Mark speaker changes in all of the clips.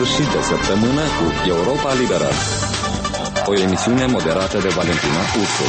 Speaker 1: sfârșit de săptămână cu Europa Liberă, o emisiune moderată de Valentina Ursu.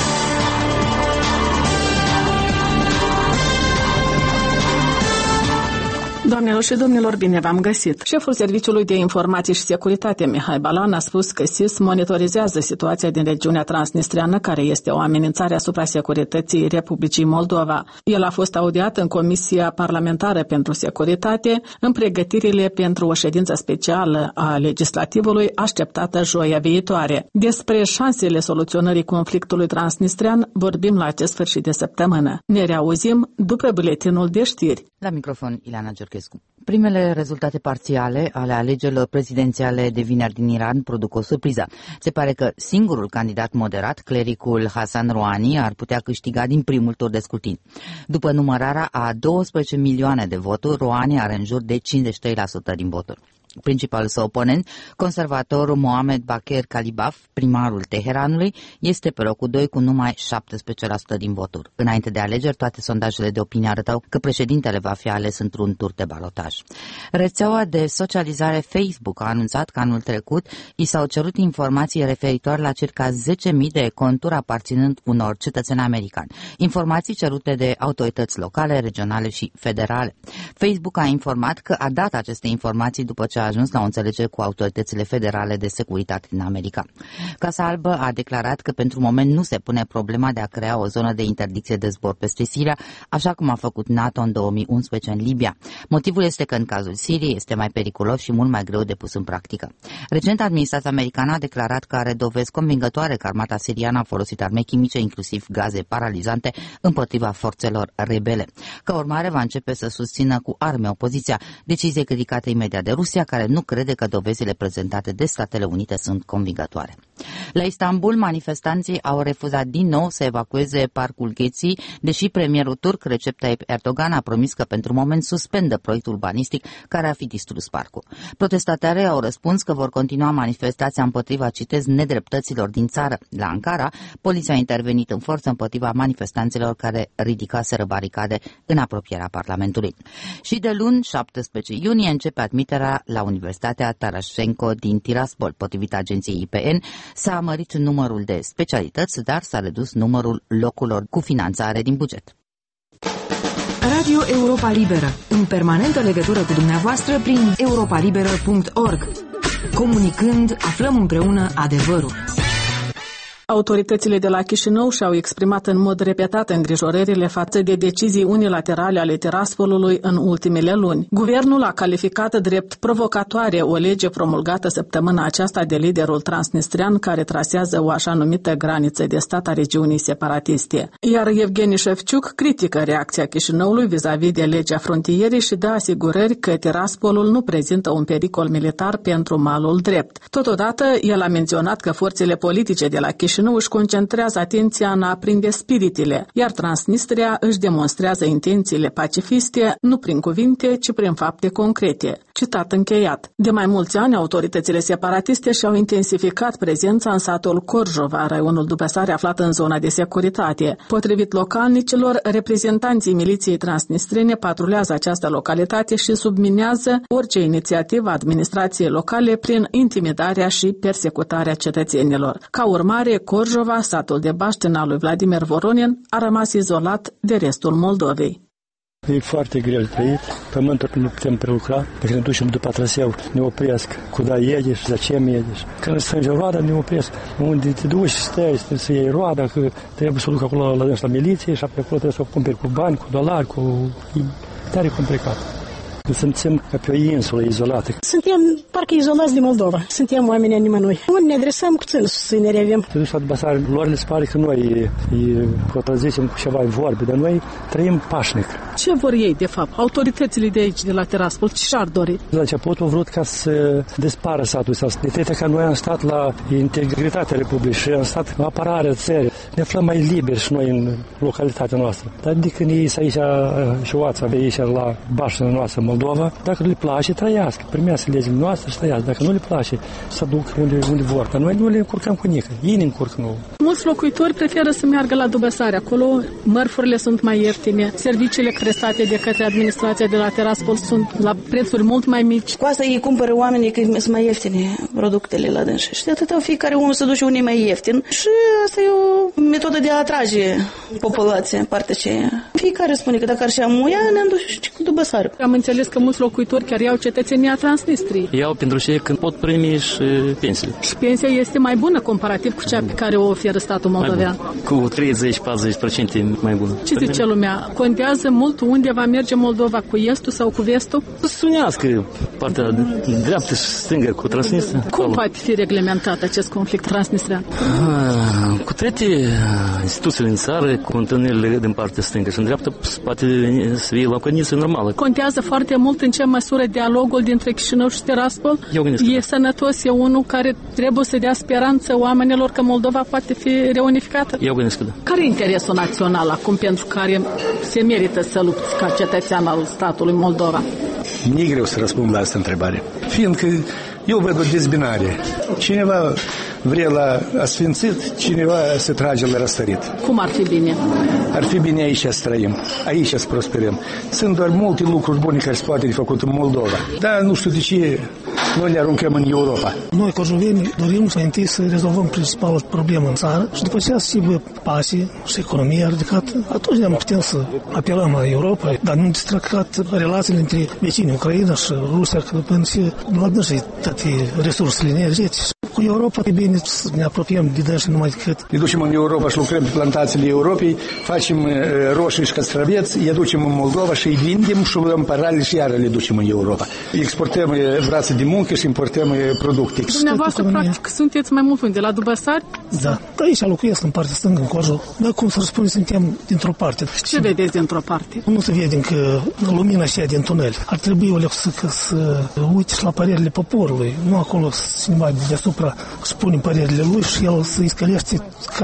Speaker 2: Doamnelor și domnilor, bine v-am găsit! Șeful Serviciului de Informații și Securitate, Mihai Balan, a spus că SIS monitorizează situația din regiunea transnistreană, care este o amenințare asupra securității Republicii Moldova. El a fost audiat în Comisia Parlamentară pentru Securitate în pregătirile pentru o ședință specială a legislativului așteptată joia viitoare. Despre șansele soluționării conflictului transnistrean vorbim la acest sfârșit de săptămână. Ne reauzim după buletinul de știri.
Speaker 3: La microfon, Ileana Giorgescu. Primele rezultate parțiale ale alegerilor prezidențiale de vineri din Iran produc o surpriză. Se pare că singurul candidat moderat, clericul Hassan Rouhani, ar putea câștiga din primul tur de scrutin. După numărarea a 12 milioane de voturi, Rouhani are în jur de 53% din voturi. Principalul său oponent, conservatorul Mohamed Bakr Kalibaf, primarul Teheranului, este pe locul 2 cu numai 17% din voturi. Înainte de alegeri, toate sondajele de opinie arătau că președintele va fi ales într-un tur de balotaj. Rețeaua de socializare Facebook a anunțat că anul trecut i s-au cerut informații referitoare la circa 10.000 de conturi aparținând unor cetățeni americani. Informații cerute de autorități locale, regionale și federale. Facebook a informat că a dat aceste informații după ce a ajuns la o înțelegere cu autoritățile federale de securitate din America. Casa Albă a declarat că pentru moment nu se pune problema de a crea o zonă de interdicție de zbor peste Siria, așa cum a făcut NATO în 2011 în Libia. Motivul este că în cazul Siriei este mai periculos și mult mai greu de pus în practică. Recent, administrația americană a declarat că are dovezi convingătoare că armata siriană a folosit arme chimice, inclusiv gaze paralizante, împotriva forțelor rebele. Ca urmare, va începe să susțină cu arme opoziția, decizie criticată imediat de Rusia, care nu crede că dovezile prezentate de Statele Unite sunt convingătoare. La Istanbul, manifestanții au refuzat din nou să evacueze parcul Gezi, deși premierul turc Recep Tayyip Erdogan a promis că pentru moment suspendă proiectul urbanistic care ar fi distrus parcul. Protestatarii au răspuns că vor continua manifestația împotriva, citez, nedreptăților din țară. La Ankara, poliția a intervenit în forță împotriva manifestanților care ridicaseră baricade în apropierea Parlamentului. Și de luni, 17 iunie, începe admiterea la Universitatea Tarașenko din Tiraspol. Potrivit agenției IPN, s-a mărit numărul de specialități, dar s-a redus numărul locurilor cu finanțare din buget.
Speaker 4: Radio Europa Liberă, în permanentă legătură cu dumneavoastră prin europalibera.org. Comunicând, aflăm împreună adevărul.
Speaker 2: Autoritățile de la Chișinău și-au exprimat în mod repetat îngrijorările față de decizii unilaterale ale Tiraspolului în ultimele luni. Guvernul a calificat drept provocatoare o lege promulgată săptămâna aceasta de liderul transnistrean care trasează o așa numită graniță de stat a regiunii separatiste. Iar Evgeni Șefciuc critică reacția Chișinăului vis-a-vis de legea frontierii și dă asigurări că Tiraspolul nu prezintă un pericol militar pentru malul drept. Totodată, el a menționat că forțele politice de la Chișinău își concentrează atenția în a aprinde spiritele, iar Transnistria își demonstrează intențiile pacifiste nu prin cuvinte, ci prin fapte concrete. Citat încheiat. De mai mulți ani, autoritățile separatiste și-au intensificat prezența în satul Corjova, raionul Dupăsare aflat în zona de securitate. Potrivit localnicilor, reprezentanții miliției transnistrene patrulează această localitate și subminează orice inițiativă a administrației locale prin intimidarea și persecutarea cetățenilor. Ca urmare, Corjova, satul de baștină al lui Vladimir Voronin, a rămas izolat de restul Moldovei.
Speaker 5: E foarte greu de trăit, pământul nu putem prelucra, dacă ne ducem după traseu, ne opresc, cuda iedeș, la ce iedeș. Când strânge roada, ne opresc, unde te duci, stai să iei roada, că trebuie să o duc acolo la miliție și apoi acolo trebuie să o cumperi cu bani, cu dolari, cu... tare complicat. Suntem ca pe o insulă izolată.
Speaker 6: Suntem parcă izolați de Moldova. Suntem oamenii nimănui. Unde ne adresăm cu ținul să ne reviem.
Speaker 5: Te duci la Dupăsare, lor le pare că noi contrazicem cu ceva vorbe, dar noi trăim pașnic.
Speaker 2: Ce vor ei, de fapt? Autoritățile de aici, de la Tiraspol, ce și-ar dori?
Speaker 5: La început au vrut ca să dispară satul ăsta. De tăia că noi am stat la integritatea Republicii și am stat la apărarea țării. ne aflăm mai liberi și noi în localitatea noastră. Dar de când ei sunt aici și oața, aici la baștina noastră Moldova, dacă nu le place, trăiască, primească legile noastre și trăiască. Dacă nu le place, să duc unde vor. Dar noi nu le încurcăm cu nică. Ei ne încurcă nouă.
Speaker 2: Mulți locuitori preferă să meargă la Dubăsari. Acolo mărfurile sunt mai ieftine, serviciile prestate de către administrația de la Tiraspol sunt la prețuri mult mai mici.
Speaker 7: Cu asta ei cumpără oamenii că sunt mai ieftine produsele la dânsi. Și de atâta fiecare unul se duce unii mai ieftin. Și asta e o metodă de a atrage populația în partea aceea. Fiecare spune că dacă ar și amuia, ne-am dus și cu Dubăsari.
Speaker 2: Am înțeles că mulți locuitori chiar iau cetățenia Transnistriei.
Speaker 8: Iau pentru cei când pot primi și pensii.
Speaker 2: Și pensia este mai bună comparativ cu cea pe care o oferă statul moldovean.
Speaker 8: Cu 30-40% mai bună.
Speaker 2: Ce zice lumea? Contează mult unde va merge Moldova, cu estul sau cu vestul?
Speaker 8: Să unească partea dreaptă și stângă cu Transnistria.
Speaker 2: Cum poate fi reglementat acest conflict transnistrian?
Speaker 8: Cu toate instituțiile în țară, cu întâlnirile din partea stângă și în dreaptă, poate să fie la condiție normală.
Speaker 2: Contează foarte mult în ce măsură dialogul dintre Chișinău și Tiraspol e sănătos, e unul care trebuie să dea speranță oamenilor că Moldova poate fi reunificată?
Speaker 8: Eu gândesc că da.
Speaker 2: Care e interesul național acum pentru care se merită să lupți ca cetățean al statului Moldova?
Speaker 9: Nu e greu să răspund la asta întrebare, fiindcă eu văd o dezbinare. Cineva vrea la asfințit, cineva se trage la răstărit.
Speaker 2: Cum ar fi bine?
Speaker 9: Ar fi bine aici să trăim, aici să prosperăm. Sunt doar multe lucruri bune care se poate de făcut în Moldova. Dar nu știu de ce noi le aruncăm în Europa.
Speaker 10: Noi, corjuveni, dorim mai întâi să rezolvăm principalul problemă în țară și după aceea să fie pace și economia ridicată. Atunci ne-am putem să apelăm la Europa, dar nu distractat relațiile între vecinii Ucraina și Rusia, că după ce la dânsii toate resursele energetice. Cu Europa e bine să ne apropiem de dânsii numai decât.
Speaker 9: Ne ducem în Europa și lucrăm pe plantațiile Europei, facem roșii și castraveți, îi ducem în Moldova și îi vindem și luăm paralel și iară le ducem în Europa. Exportăm brațe de muncă și importăm producte.
Speaker 2: Dumneavoastră, practic, sunteți mai mult unde? La Dubăsari?
Speaker 10: Da. Aici locuiesc în partea stângă, în Corjul. Dar cum să răspund, suntem dintr-o parte.
Speaker 2: Ce vedeți dintr-o parte?
Speaker 10: Nu se vede încă lumina aceea din tunel. Ar trebui, Oleg, să uite și la părerile poporului. Nu acolo cineva de deasupra spune părerile lui și el să-i scălește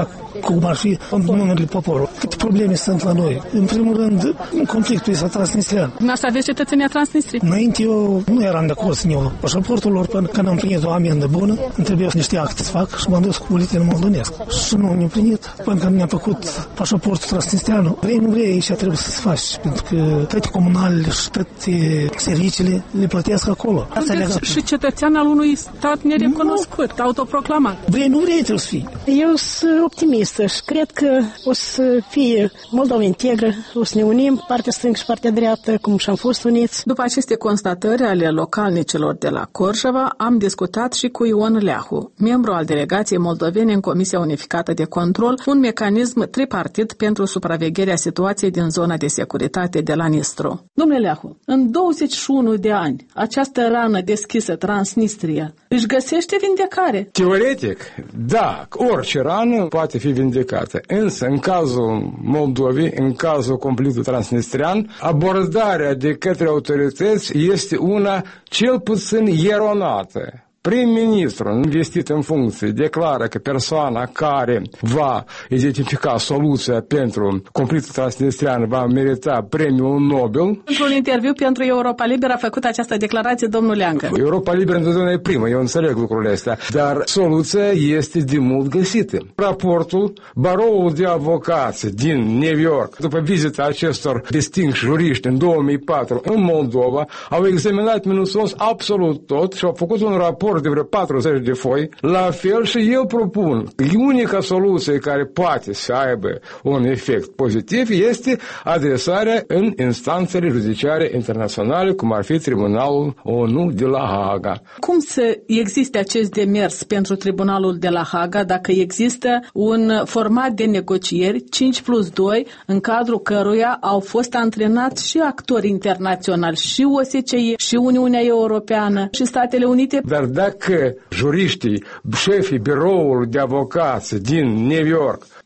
Speaker 10: cum ar fi în numerele poporului. Câte probleme sunt la noi? În primul rând, conflictul este transnistrian.
Speaker 2: Dumneavoastră aveți cetățenia Transnistriei?
Speaker 10: Înainte eu nu eram de acord să iau pașaportul lor până când am primit o amendă bună, îmi trebuie niște acte să fac și m-am dus cu buletinul moldonesc. Și nu ne-am primit până când mi-a făcut pașaportul transnistrian. Vrei, nu vrei, aici trebuie să se faci, pentru că toate comunalele și toate serviciile le plătesc acolo.
Speaker 2: Și cetățean al unui stat nerecunoscut, autoproclamat.
Speaker 10: Vrei, nu vrei, trebuie să fii.
Speaker 6: Eu sunt optimistă și cred că o să fie Moldova integră, o să ne unim partea stângă și partea dreaptă, cum și-am fost uniți.
Speaker 2: După aceste constatări ale localnicilor de la Corșova, am discutat și cu Ion Leahu, membru al delegației moldovene în Comisia Unificată de Control, un mecanism tripartit pentru supravegherea situației din zona de securitate de la Nistru. Domnule Leahu, în 21 de ani, această rană deschisă, Transnistria, își găsește vindecare?
Speaker 11: Teoretic, da, orice rană poate fi vindecată. Însă, în cazul Moldovei, în cazul conflictului transnistrian, abordarea de către autorități este una cel puțin eronată. Prim-ministrul, investit în funcție, declară că persoana care va identifica soluția pentru conflictul transnistrian va merita premiul Nobel.
Speaker 2: Într-un interviu pentru Europa Liberă a făcut această declarație domnul Leancă.
Speaker 11: Europa Liberă întotdeauna e primă, eu înțeleg lucrurile astea, dar soluția este de mult găsită. Raportul Baroul de Avocați din New York, după vizita acestor distinși juriști în 2004 în Moldova, au examinat minuțios absolut tot și au făcut un raport de vreo 40 de foi, la fel și eu propun că unica soluție care poate să aibă un efect pozitiv este adresarea în instanțele judiciare internaționale, cum ar fi Tribunalul ONU de la Haga.
Speaker 2: Cum să existe acest demers pentru Tribunalul de la Haga dacă există un format de negocieri 5+2 în cadrul căruia au fost antrenați și actori internaționali, și OSCE, și Uniunea Europeană, și Statele Unite?
Speaker 11: Dar dacă juriștii, șefii biroului de avocați din New York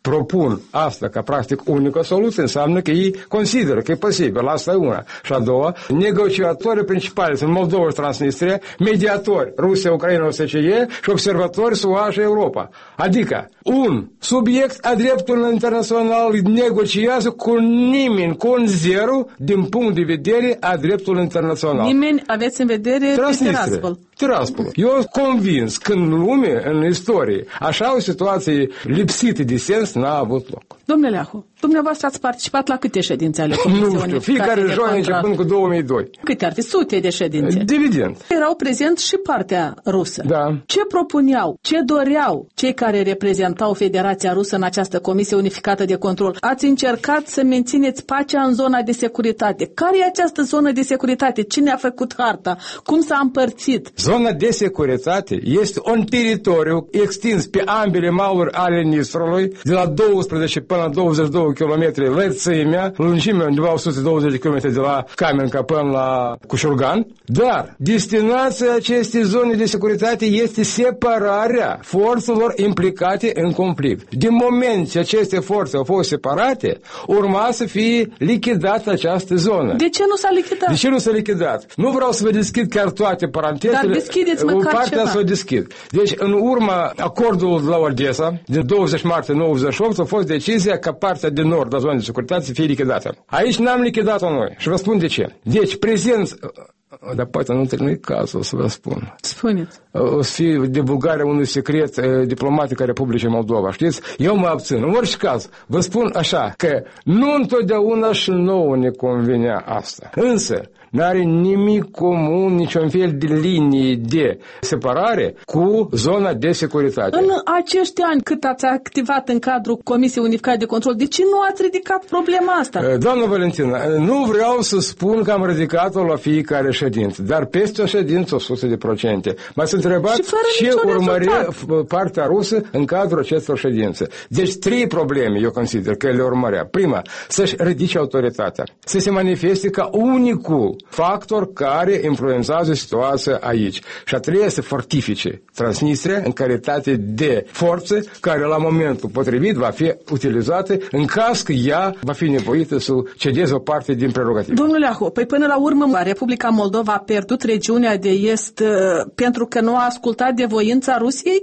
Speaker 11: propun asta ca practic unică soluție, înseamnă că ei consideră că e posibil. Asta e una. Și a doua, negociatorii principali sunt Moldova și Transnistria, mediatori Rusia, Ucraina, OSCE și observatori SUA și Europa. Adică un subiect a dreptului internațional negociază cu nimeni, cu un zero din punct de vedere a dreptului internațional.
Speaker 2: Nimeni aveți în vedere Tiraspol.
Speaker 11: Tiraspol. Eu sunt convins că în lume, în istorie, așa o situație lipsită de sens n-a avut loc.
Speaker 2: Domnule Leahu, dumneavoastră ați participat la câte ședințe ale Comisiei
Speaker 11: Nu știu, fiecare joi începând cu 2002.
Speaker 2: Câte ar fi? Sute de ședințe.
Speaker 11: Evident.
Speaker 2: Erau prezenți și partea rusă.
Speaker 11: Da.
Speaker 2: Ce propuneau, ce doreau cei care reprezentau Federația Rusă în această Comisie Unificată de Control? Ați încercat să mențineți pacea în zona de securitate. Care e această zonă de securitate? Cine a făcut harta? Cum s-a împărțit?
Speaker 11: Zona de securitate este un teritoriu extins pe ambele maluri ale Nistrului, de la 12 până la 22 km lățimea, lungimea undeva 120 de km de la Kamenka până la Cușurgan, dar destinația acestei zone de securitate este separarea forțelor implicate în conflict. Din moment ce aceste forțe au fost separate, urma să fie lichidată această zonă.
Speaker 2: De ce nu s-a lichidat?
Speaker 11: De ce nu s-a lichidat? Nu vreau să vă deschid chiar toate parantezele.
Speaker 2: Dar deschideți măcar
Speaker 11: partea
Speaker 2: ceva.
Speaker 11: să o deschid. Deci, în urma acordului de la Odessa, de 20 martie 98, a fost decizia ca partea de nord a zonei de securitate să fie lichidată. Aici n-am lichidat-o noi. Și vă spun de ce. Deci, prezență... Dar poate nu e cazul să vă spun.
Speaker 2: Spuneți.
Speaker 11: O să fie divulgarea unui secret diplomatic a Republicii Moldova. Știți? Eu mă abțin. În orice caz, vă spun așa, că nu întotdeauna și nouă ne convenea asta. Însă, n-are nimic comun, niciun fel de linie de separare cu zona de securitate.
Speaker 2: În acești ani cât ați activat în cadrul Comisiei Unificate de Control, de ce nu ați ridicat problema asta?
Speaker 11: Doamnă Valentina, nu vreau să spun că am ridicat-o la fiecare ședință, dar peste o ședință 100%. M-ați întrebat ce urmărea partea rusă în cadrul acestor ședințe. Deci 3 probleme eu consider că le urmărea. Prima, să-și ridice autoritatea, să se manifeste ca unicul factor care influențează situația aici. Și a treia, să fortifice Transnistria în calitate de forță care la momentul potrivit va fi utilizată în caz că ea va fi nevoită să cedeze o parte din prerogative.
Speaker 2: Domnule Leahu, păi până la urmă Republica Moldova a pierdut regiunea de est pentru că nu a ascultat de voința Rusiei?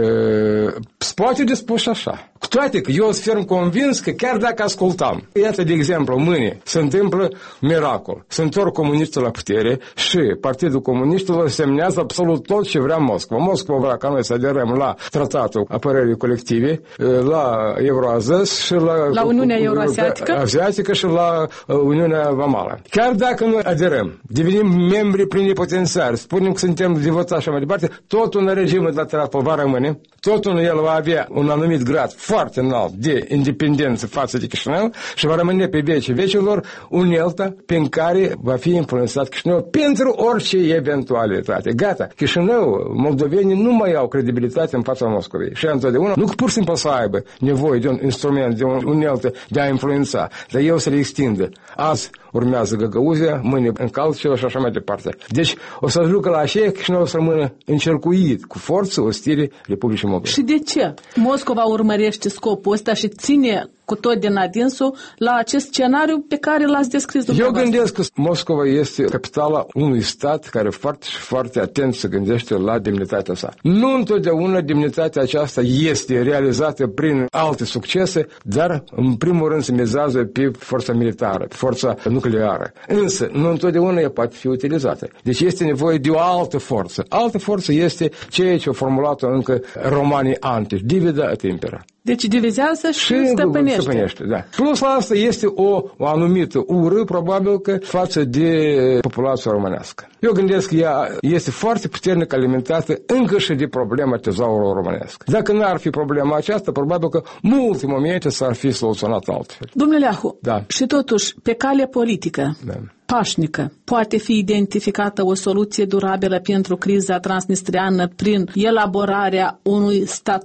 Speaker 11: Poate de spus așa. Cu toate că eu sunt ferm convins că chiar dacă ascultam, iată de exemplu, mâine se întâmplă miracol. Se întorc comuniștii la putere și Partidul Comuniștilor semnează absolut tot ce vrea Moscova. Moscova vrea ca noi să aderăm la Tratatul Apărării Colective, la Euroazăs și la
Speaker 2: Uniunea Euroasiatică
Speaker 11: și la Uniunea Vamală. Chiar dacă noi aderăm, devenim membri plenipotențiari, spunem că suntem devotați și mai departe, totul în regimul de tratat va rămâne, totul el va avea un anumit grad foarte înalt de independență față de Chișinău și va rămâne pe vecii vecilor unelta prin care va fi influențat Chișinău pentru orice eventualitate. Gata, Chișinău, moldovenii nu mai au credibilitate în fața Moscovei și întotdeauna nu că pur și simplu să aibă nevoie de un instrument, de un uneltă de a influența, dar eu să le extindă. Azi urmează Găgăuzia, mâine Încalceva și așa mai departe. Deci o să ajungă la aceea că Chișinău să rămână încercuit cu forță ostile Republicii Moldova.
Speaker 2: Și de ce? Moscova urmărește scopul ăsta și ține cu tot din adinsul la acest scenariu pe care l-ați descris dumneavoastră.
Speaker 11: Eu gândesc că Moscova este capitala unui stat care foarte și foarte atent se gândește la demnitatea sa. Nu întotdeauna demnitatea aceasta este realizată prin alte succese, dar în primul rând se mizează pe forța militară, pe forța nucleară. Însă, nu întotdeauna ea poate fi utilizată. Deci este nevoie de o altă forță. Altă forță este ceea ce au formulat-o încă romanii antici, divida et impera.
Speaker 2: Deci divizează și stăpânește.
Speaker 11: Da. Plus la asta este o anumită ură, probabil că, față de populația românească. Eu gândesc că ea este foarte puternic alimentată încă și de problema tezaurului românesc. Dacă n-ar fi problema aceasta, probabil că multe momente s-ar fi soluționat altfel.
Speaker 2: Domnule Leahu,
Speaker 11: da.
Speaker 2: Și totuși, pe cale politică, pașnică, poate fi identificată o soluție durabilă pentru criza transnistriană prin elaborarea unui statut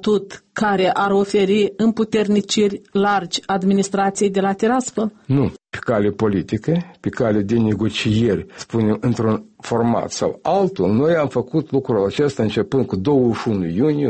Speaker 2: care ar oferi împuterniciri largi administrației de la Tiraspol?
Speaker 11: Nu. Pe cale politică, pe cale de negocieri, spunem, într-un format sau altul, noi am făcut lucrul acesta începând cu 21 iunie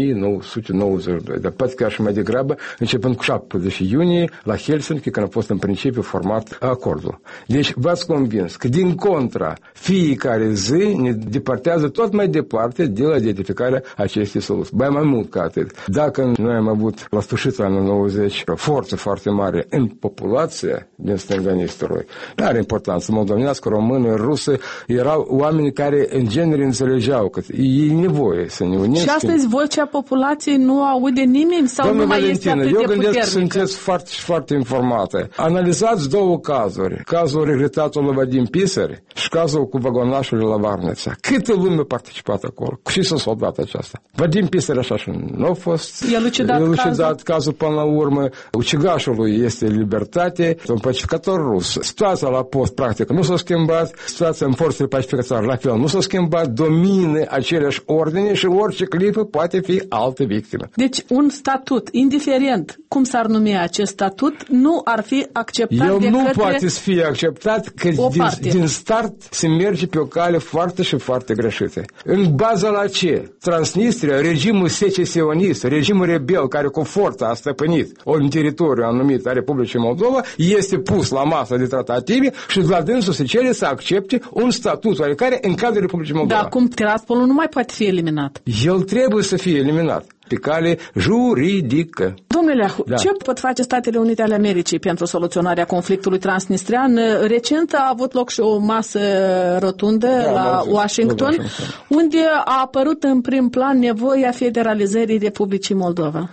Speaker 11: 1992, dar poate chiar și mai degrabă începând cu 17 iunie la Helsinki, când a fost în principiu format acordul. Deci v-ați convins că din contra, fiecare zi ne departează tot mai departe de la identificarea acestei soluții. Mai mult ca atât. Dacă noi am avut la sfârșitul anului 90 o forță foarte mare în populație din stânga Nistorului, nu are importanță moldovenească, română, rusă, erau oameni care în genere înțelegeau că e nevoie să ne unim.
Speaker 2: Și astăzi vocea populației nu aude nimeni sau
Speaker 11: Doamne
Speaker 2: nu mai
Speaker 11: Valentina,
Speaker 2: este atât de puternică?
Speaker 11: Eu gândesc că sunteți foarte, foarte informate. Analizați două cazuri. Cazul regretatului Vadim Pisari și cazul cu vagonașul la Varneța. Câtă lume a participat acolo? Cu ce s-a soldat aceasta? Vadim Pisari așa și nu a fost elucidat cazul până la urmă. Ucigașului este libertate, un pacificator rus. Situația la post, practic, nu s-a schimbat. Situația în forțele pacificatoare, la fel, nu s-a schimbat. Domină aceleași ordine și orice clipă poate fi altă victimă.
Speaker 2: Deci un statut, indiferent cum s-ar numi acest statut, nu ar fi acceptat
Speaker 11: El
Speaker 2: de
Speaker 11: nu
Speaker 2: către
Speaker 11: poate să fie acceptat că din start se merge pe o cale foarte și foarte greșită. În baza la ce? Transnistria, regimul secesionist, regimul rebel care cu forța a stăpânit un teritoriu anumit a Republicii Moldova, este pus la masă de tratative și la dânsul se cere să accepte un statut oarecare în cadrul Republicii Moldova.
Speaker 2: Dar acum Tiraspolul nu mai poate fi eliminat.
Speaker 11: El trebuie să fie eliminat pe cale juridică.
Speaker 2: Domnule Leahu, ce pot face Statele Unite ale Americii pentru soluționarea conflictului transnistrian? Recent a avut loc și o masă rotundă la Washington, unde a apărut în prim plan nevoia federalizării Republicii Moldova.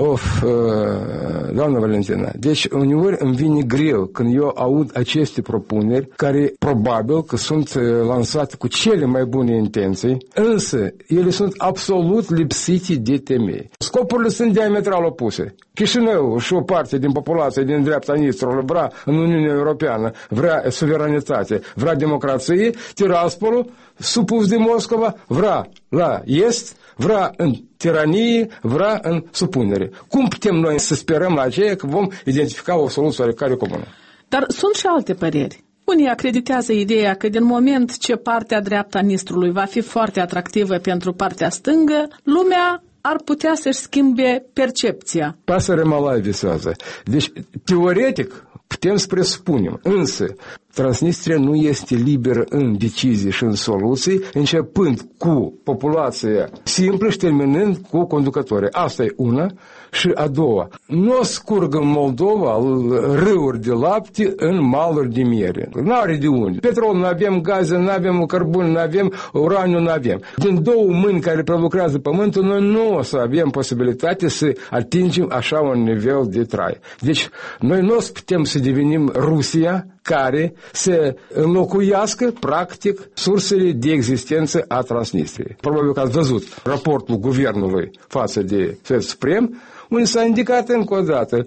Speaker 11: Doamna Valentina, deci uneori îmi vine greu când eu aud aceste propuneri care probabil că sunt lansate cu cele mai bune intenții, însă ele sunt absolut lipsite de temei. Scopurile sunt diametral opuse. Chișinău și o parte din populație din dreapta Nistrului vrea în Uniunea Europeană, vrea suveranitate, vrea democrație, Tiraspolul, supus de Moscova, vrea la est, vrea în tiranie, vrea în supunere. Cum putem noi să sperăm la aceea că vom identifica o soluție oarecare comună?
Speaker 2: Dar sunt și alte păreri. Unii acreditează ideea că din moment ce partea dreaptă a Nistrului va fi foarte atractivă pentru partea stângă, lumea ar putea să-și schimbe percepția.
Speaker 11: Pasăre malai visează. Deci, teoretic, putem să presupunem, însă Transnistria nu este liberă în decizii și în soluții, începând cu populația simplă și terminând cu conducătorii. Asta e una. Și a doua, nu scurg în Moldova râuri de lapte în maluri de miere. N-are de unde. Petrol nu avem, gaze nu avem, cărbun nu avem, uraniu nu avem. Din două mâini care prelucrează pământul, noi nu o să avem posibilitate să atingem așa un nivel de trai. Deci, noi nu o să putem să devenim Rusia, care să înlocuiască, practic, sursele de existență a Transnistriei. Probabil că ați văzut raportul guvernului față de Sfântul Suprem, unde s-a indicat încă o dată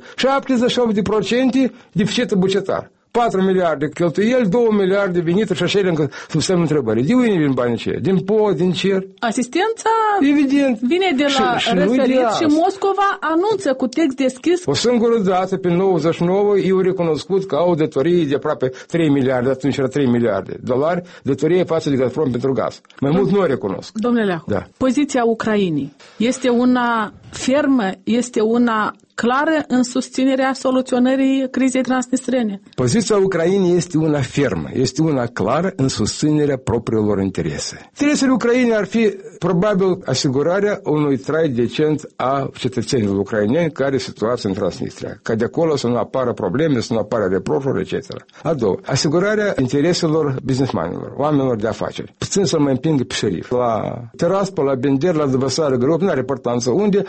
Speaker 11: 78% deficit bugetar. 4 miliarde cheltuieli, 2 miliarde venituri și așa încă sub semnul întrebării. De unde vin banii aceia? Din pod, din cer?
Speaker 2: Asistența
Speaker 11: evident
Speaker 2: vine de la răsărit și Moscova anunță cu text deschis.
Speaker 11: O singură dată, pe 99, eu recunoscut că au datorii de aproape 3 miliarde, atunci era 3 miliarde dolari, datorie față de Gazprom pentru gaz. Mai mult nu o recunosc.
Speaker 2: Domnule Leahu, poziția Ucrainei este una fermă, este una clară în susținerea soluționării crizei transnistrene?
Speaker 11: Poziția Ucrainei este una fermă, este una clară în susținerea propriilor interese. Interesele Ucrainei ar fi probabil asigurarea unui trai decent a cetățenilor ucraineni care se situați în Transnistria, ca de acolo să nu apară probleme, să nu apară reproșuri, etc. A doua, asigurarea intereselor businessmanilor, oamenilor de afaceri. Puțin să-l mai împingă pe șerif. La Tiraspol, la Bender, la Dvăsară, Grup, nu are importanță unde,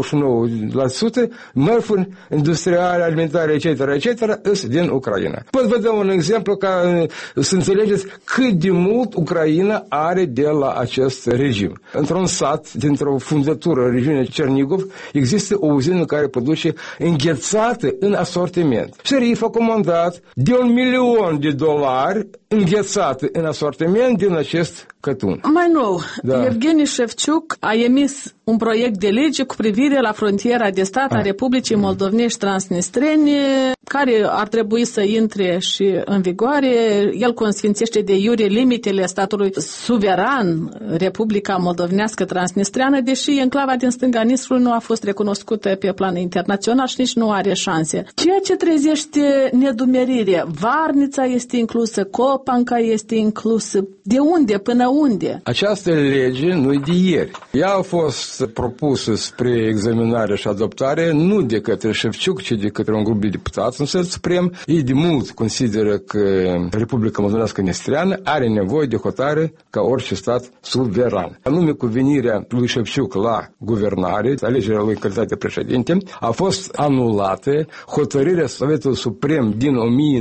Speaker 11: 99% mărfuri industriale, alimentare, etc., sunt din Ucraina. Pot vă dau un exemplu ca să înțelegeți cât de mult Ucraina are de la acest regim. Într-un sat, dintr-o fundătură, regiunea Cernigov, există o uzină care produce înghețată în asortiment. Șerif a comandat de $1.000.000 înghețate în asortiment din acest cătun.
Speaker 2: Mai nou, Evgeni Șefciuc a emis un proiect de lege cu privire la frontiera de stat a Republicii Moldovnești Transnistrene, care ar trebui să intre și în vigoare. El consfințește de iure limitele statului suveran, Republica Moldovnească Transnistreană, deși enclava din stânga Nistrului nu a fost recunoscută pe plan internațional și nici nu are șanse. Ceea ce trezește nedumerire, Varnița este inclusă, Copanca este inclusă. De unde până unde?
Speaker 11: Această lege nu-i de ieri. Ea a fost propusă spre examinare și adoptare nu de către Șefciuc, ci de către un grup de deputați în Senat Suprem. Ei de mult consideră că Republica Moldovnească Nistreană are nevoie de hotare ca orice stat suveran. Anume, cu venirea lui Șefciuc la guvernare, alegerea lui calitate de președinte, a fost anulată hotărârea Sovetului Suprem din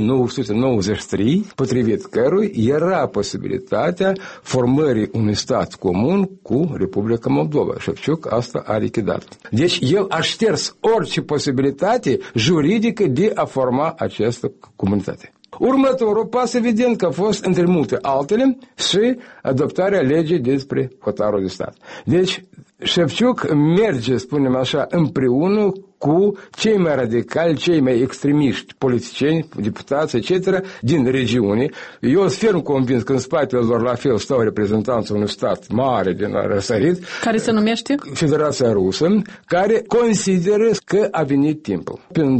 Speaker 11: 1993, potrivit cărui era posibilitatea formării unui stat comun cu Republica Moldova. Șefciuc asta a lichidat. Deci el a șters orice posibilitate juridică de a forma această comunitate. Următorul pas, evident, că a fost, între multe altele, și adoptarea legii despre hotarul de stat. Deci, Șefciuc merge, spunem așa, împreună cu cei mai radicali, cei mai extremiști, politicieni, deputați, etc., din regiune. Eu sunt ferm convins că în spatele lor la fel stau reprezentanții unui stat mare din răsărit,
Speaker 2: care se numește
Speaker 11: Federația Rusă, care consideră că a venit timpul. Prin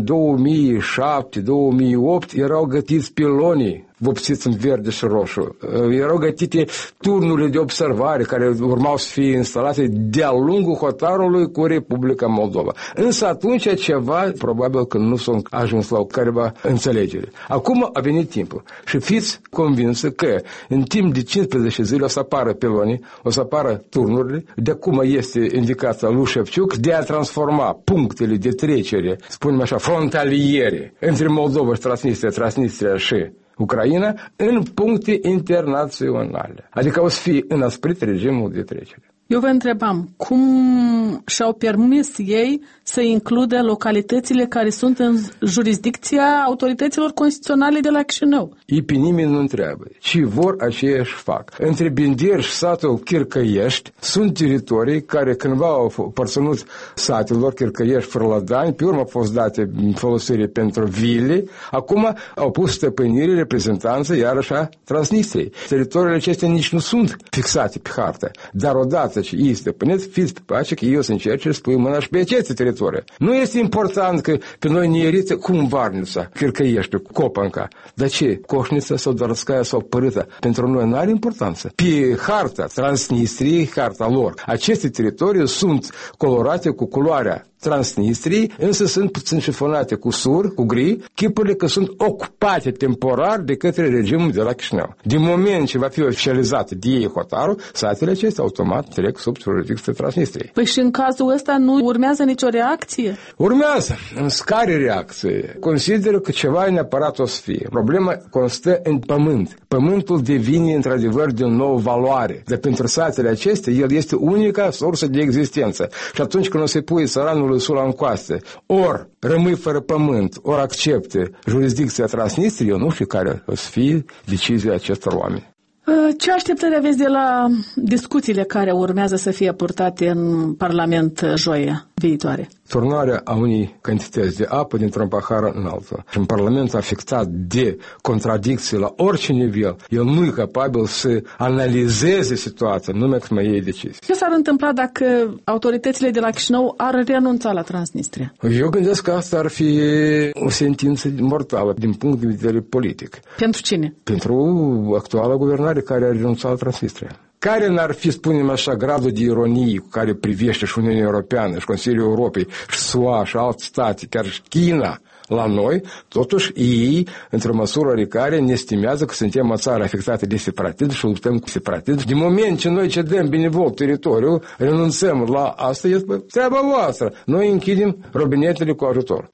Speaker 11: 2007-2008 erau gătiți pilonii vopsiți în verde și roșu. Erau gătite turnurile de observare care urmau să fie instalate de-a lungul hotarului cu Republica Moldova. Însă atunci ceva, probabil că nu s-a ajuns la o careva înțelegere. Acum a venit timpul. Și fiți convinsă că în timp de 15 zile o să apară pilonii, o să apară turnurile, de acum este indicația lui Șefciuc de a transforma punctele de trecere, spunem așa, frontaliere între Moldova și Transnistria și Ucraina în puncte internaționale. Adică o să fie înăsprit regimul de trecere.
Speaker 2: Eu vă întrebam, cum și-au permis ei să includă localitățile care sunt în jurisdicția autorităților constituționale de la Chișinău?
Speaker 11: Ei pe nimeni nu întreabă. Ce vor, aceea își fac. Între Bender și satul Chircăiești sunt teritorii care cândva au aparținut satelor Chircăiești, Fărlădani, pe urmă au fost date în folosire pentru vile, acum au pus stăpânire reprezentanță iarăși a Transnistriei. Teritoriile acestea nici nu sunt fixate pe hartă, dar odată ce ei stăpânesc, fiți pe pace că eu să încerce să pui mâna și pe aceste teritorii. Nu este important că pe noi ne irită cum Varnița, Chircăiești, Copanca. Dar ce? Coșnița sau Doroscaia sau Părâta? Pentru noi nu are importanță. Pe harta Transnistriei, harta lor, aceste teritorii sunt colorate cu culoarea Transnistriei, însă sunt puțin șifonate cu sur, cu gri, chipurile că sunt ocupate temporar de către regimul de la Chișinău. Din moment ce va fi oficializat de ei hotarul, satele acestea automat trec sub jurisdicția Transnistriei.
Speaker 2: Păi și în cazul ăsta nu urmează nicio reacție?
Speaker 11: Urmează. În care reacție? Consideră că ceva neapărat o să fie. Problema constă în pământ. Pământul devine într-adevăr de o nouă valoare. Dar pentru satele acestea, el este unica sursă de existență. Și atunci când o să-i pui țăranul sul în coaste, ori rămâi fără pământ, ori accepte jurisdicția Transnistriei, eu nu știu care o să fie decizia acestor oameni.
Speaker 2: Ce așteptări aveți de la discuțiile care urmează să fie purtate în Parlament joia viitoare?
Speaker 11: Turnarea a unei cantități de apă dintr-un pahar în altul. Și un Parlament afectat de contradicții la orice nivel, el nu e capabil să analizeze situația, numai că mai iei decizii.
Speaker 2: Ce s-ar întâmpla dacă autoritățile de la Chișinău ar renunța la Transnistria?
Speaker 11: Eu gândesc că asta ar fi o sentință mortală din punct de vedere politic.
Speaker 2: Pentru cine?
Speaker 11: Pentru actuala guvernare care a renunțat la Transnistria. Care n-ar fi, spunem așa, gradul de ironie cu care privește și Uniunea Europeană și Consiliul Europei și SUA și alte state, chiar și China la noi, totuși ei, într-o măsură oricare, ne estimează că suntem o țară afectată de separatism și luptăm cu separatism. Din moment ce noi cedăm benevol teritoriul, renunțăm la asta, este treaba voastră. Noi închidem robinetele cu ajutor.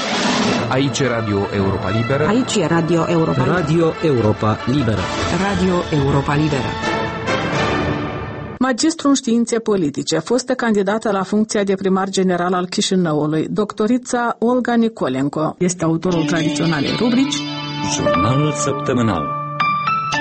Speaker 1: Aici e Radio Europa Liberă.
Speaker 4: Aici e Radio Europa Liberă.
Speaker 12: Radio Europa Liberă.
Speaker 4: Radio Europa Liberă.
Speaker 2: Magistru în științe politice, fostă candidată la funcția de primar general al Chișinăului, doctorița Olga Nicolenko, este autorul tradiționalei rubrici
Speaker 1: Jurnalul săptămânal.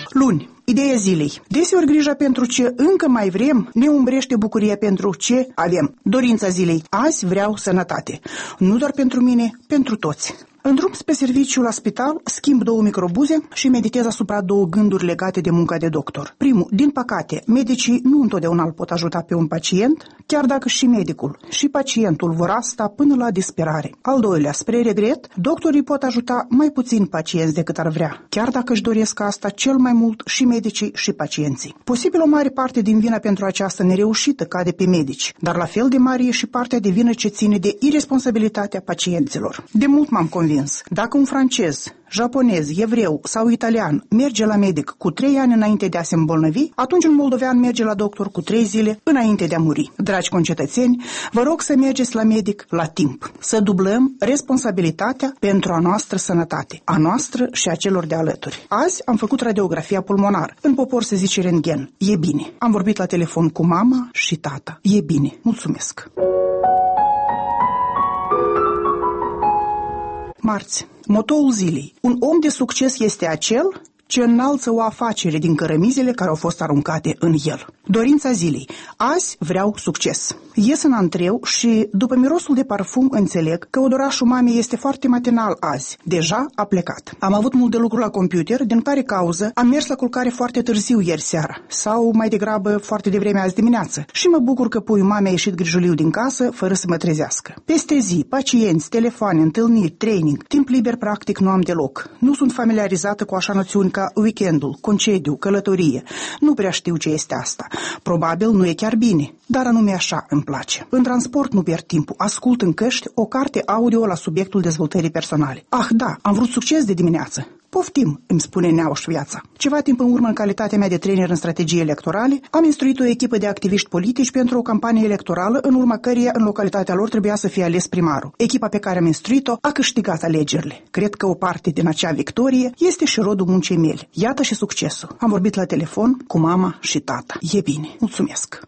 Speaker 12: Luni. Ideea zilei. Deseori grija pentru ce încă mai vrem ne umbrește bucuria pentru ce avem. Dorința zilei. Azi vreau sănătate. Nu doar pentru mine, pentru toți. În drum spre serviciu la spital, schimb 2 microbuze și meditez asupra 2 gânduri legate de munca de doctor. Primul, din păcate, medicii nu întotdeauna îl pot ajuta pe un pacient, chiar dacă și medicul și pacientul vor asta până la disperare. Al doilea, spre regret, doctorii pot ajuta mai puțin pacienți decât ar vrea, chiar dacă își doresc asta cel mai mult și medicii și pacienții. Posibil o mare parte din vina pentru această nereușită cade pe medici, dar la fel de mare e și partea de vină ce ține de irresponsabilitatea pacienților. De mult m-am convins. Dacă un francez, japonez, evreu sau italian merge la medic cu 3 ani înainte de a se îmbolnăvi, atunci un moldovean merge la doctor cu 3 zile înainte de a muri. Dragi concetățeni, vă rog să mergeți la medic la timp. Să dublăm responsabilitatea pentru a noastră sănătate, a noastră și a celor de alături. Azi am făcut radiografia pulmonar. În popor se zice rentgen. E bine. Am vorbit la telefon cu mama și tata. E bine. Mulțumesc. Marți. Motoul zilei. Un om de succes este acel ce înalță o afacere din cărămizele care au fost aruncate în el. Dorința zilei. Azi vreau succes. Ies în antreu și, după mirosul de parfum, înțeleg că odorașul mamei este foarte matinal azi. Deja a plecat. Am avut mult de lucru la computer, din care cauză am mers la culcare foarte târziu ieri seara, sau mai degrabă foarte devreme azi dimineață. Și mă bucur că puiul mamei a ieșit grijuliu din casă, fără să mă trezească. Peste zi, pacienți, telefoane, întâlniri, training, timp liber practic nu am deloc. Nu sunt familiarizată cu așa noțiuni ca weekendul, concediu, călătorie. Nu prea știu ce este asta. Probabil nu e chiar bine, dar anume așa îmi place. În transport nu pierd timpul, ascult în căști o carte audio la subiectul dezvoltării personale. Ah, da, am vrut succes de dimineață. Poftim, îmi spune Neauș viața. Ceva timp în urmă, în calitatea mea de trainer în strategii electorale, am instruit o echipă de activiști politici pentru o campanie electorală, în urma căreia în localitatea lor trebuia să fie ales primarul. Echipa pe care am instruit-o a câștigat alegerile. Cred că o parte din acea victorie este și rodul muncii mele. Iată și succesul. Am vorbit la telefon cu mama și tata. E bine. Mulțumesc.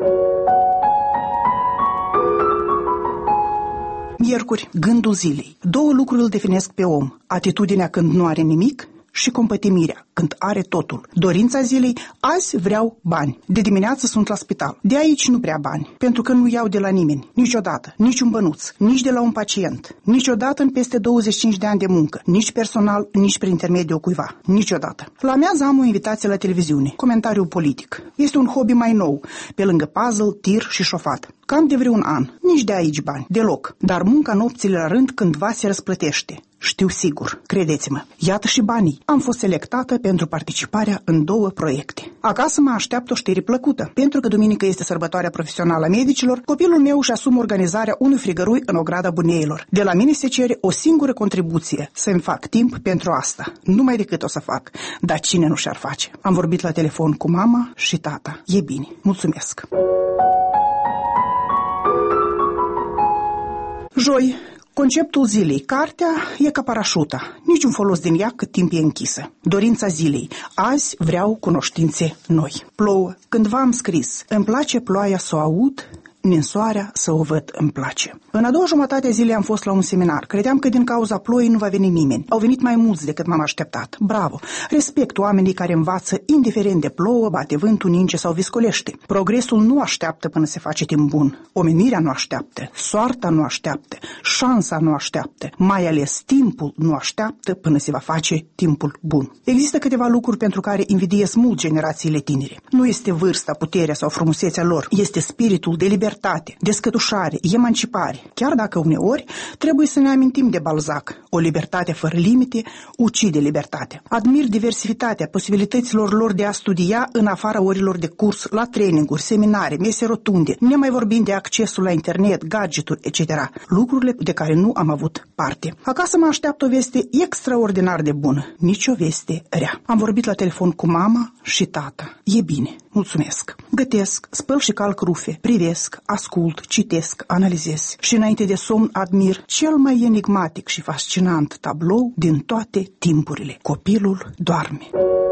Speaker 12: Miercuri, gândul zilei. 2 lucruri îl definesc pe om. Atitudinea când nu are nimic și compătimirea când are totul. Dorința zilei, azi vreau bani. De dimineață sunt la spital. De aici nu prea bani, pentru că nu iau de la nimeni, niciodată, nici un bănuț, nici de la un pacient, niciodată în peste 25 de ani de muncă, nici personal, nici prin intermediul cuiva, niciodată. La amiază am o invitație la televiziune, comentariu politic. Este un hobby mai nou, pe lângă puzzle, tir și șofat. Cam de vreun an, nici de aici bani, deloc, dar munca nopțile la rând cândva se răsplătește. Știu sigur, credeți-mă. Iată și banii. Am fost selectată pentru participarea în 2 proiecte. Acasă mă așteaptă o știre plăcută. Pentru că duminică este sărbătoarea profesională a medicilor, copilul meu își asumă organizarea unui frigărui în Ograda Buneilor. De la mine se cere o singură contribuție, să-mi fac timp pentru asta. Numai decât o să fac. Dar cine nu și-ar face? Am vorbit la telefon cu mama și tata. E bine. Mulțumesc. Joi. Conceptul zilei. Cartea e ca parașuta. Niciun folos din ea cât timp e închisă. Dorința zilei. Azi vreau cunoștințe noi. Plouă. Cândva am scris. Îmi place ploaia să o aud, ninsoarea să o văd îmi place. În a doua jumătate a zilei am fost la un seminar. Credeam că din cauza ploii nu va veni nimeni. Au venit mai mulți decât m-am așteptat. Bravo! Respect oamenii care învață indiferent de plouă, bate vântul, ninge sau viscolește. Progresul nu așteaptă până se face timp bun. Omenirea nu așteaptă. Soarta nu așteaptă. Șansa nu așteaptă. Mai ales timpul nu așteaptă până se va face timpul bun. Există câteva lucruri pentru care invidiez mult generațiile tinere. Nu este vârsta, puterea sau frumusețea lor. Este spiritul de libertate, descătușare, emancipare. Chiar dacă uneori trebuie să ne amintim de Balzac. O libertate fără limite ucide libertatea. Admir diversitatea posibilităților lor de a studia în afara orilor de curs, la traininguri, seminare, mese rotunde, nemai vorbind de accesul la internet, gadgeturi, etc. Lucrurile de care nu am avut parte. Acasă mă așteaptă o veste extraordinar de bună, nici o veste rea. Am vorbit la telefon cu mama și tata. E bine, mulțumesc. Gătesc, spăl și calc rufe, privesc, ascult, citesc, analizez și înainte de somn admir cel mai enigmatic și fascinant tablou din toate timpurile. Copilul doarme.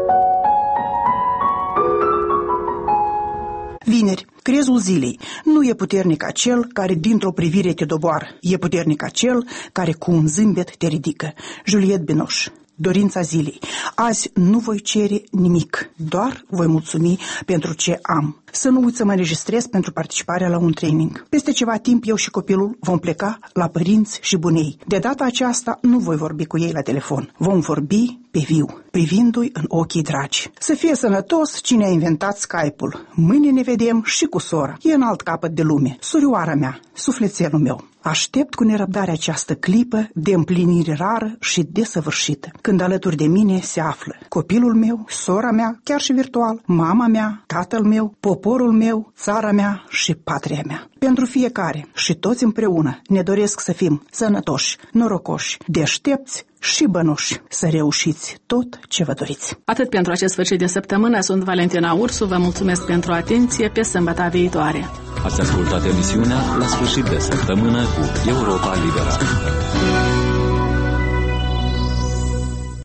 Speaker 12: Vineri, crezul zilei. Nu e puternic acel care dintr-o privire te doboară. E puternic acel care cu un zâmbet te ridică. Juliette Binoche. dorința zilei. Azi nu voi cere nimic, doar voi mulțumi pentru ce am. Să nu uit să mă înregistrez pentru participarea la un training. Peste ceva timp eu și copilul vom pleca la părinți și bunei. De data aceasta nu voi vorbi cu ei la telefon. Vom vorbi pe viu, privindu-i în ochii dragi. Să fie sănătos cine a inventat Skype-ul. Mâine ne vedem și cu sora. E în alt capăt de lume. Surioara mea, sufletelul meu. Aștept cu nerăbdare această clipă de împlinire rară și desăvârșită, când alături de mine se află copilul meu, sora mea, chiar și virtual, mama mea, tatăl meu, poporul meu, țara mea și patria mea. Pentru fiecare și toți împreună ne doresc să fim sănătoși, norocoși, deștepți și bănuși, să reușiți tot ce vă doriți.
Speaker 2: Atât pentru acest sfârșit de săptămână. Sunt Valentina Ursu, vă mulțumesc pentru atenție. Pe sâmbătă viitoare.
Speaker 1: Ați ascultat emisiunea La sfârșit de săptămână cu Europa Liberă.